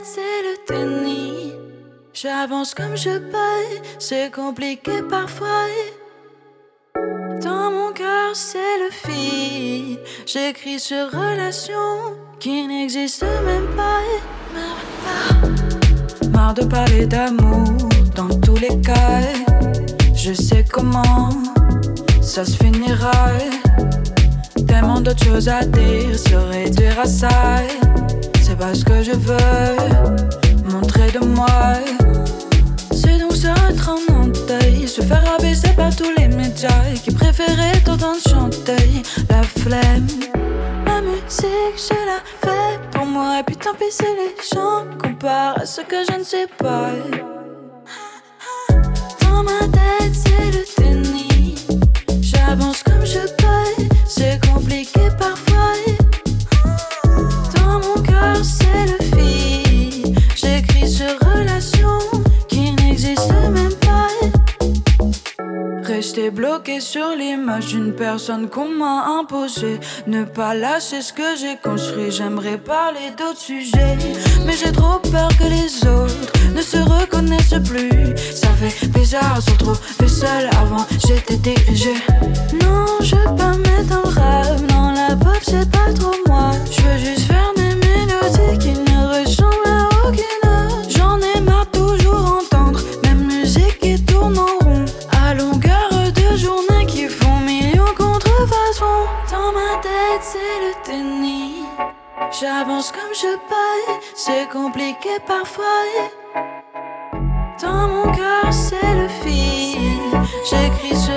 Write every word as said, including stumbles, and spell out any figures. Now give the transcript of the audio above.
tête, c'est le tennis. J'avance comme je peux, c'est compliqué parfois. Dans mon cœur, c'est le fil. J'écris sur relations qui n'existent même pas. Même pas. Marre de parler d'amour dans tous les cas. Je sais comment ça se finira. Tellement d'autres choses à dire, se réduire à ça. C'est pas ce que je veux montrer de moi. C'est donc se mettre en deuil, se faire abaisser par tous les médias qui préféraient t'entendre chanter la flemme. La musique, je la fais pour moi. Et puis tant pis si les gens comparent à ce que je ne sais pas. Dans ma tête, c'est le tennis. J'avance comme je peux, c'est compliqué parfois. Dans mon cœur, c'est le fil. J'écris sur relations qui n'existent même pas. Rester bloqué sur l'image d'une personne qu'on m'a imposée. Ne pas lâcher ce que j'ai construit. J'aimerais parler d'autres sujets, mais j'ai trop peur que les autres ne se reconnaissent plus. Ça fait bizarre, se retrouver seul. Avant j'étais dirigé. Non, je veux pas me mettre dans le rap. Non, la pop c'est pas trop moi. Je veux juste faire des mélodies qui ne ressemblent à aucune autre. J'en ai marre toujours entendre même musique qui tourne en rond à longueur de journée qui font millions contrefaçons. Dans ma tête c'est le tennis. J'avance comme je peux, c'est compliqué parfois. Dans mon cœur c'est le fil. J'écris sur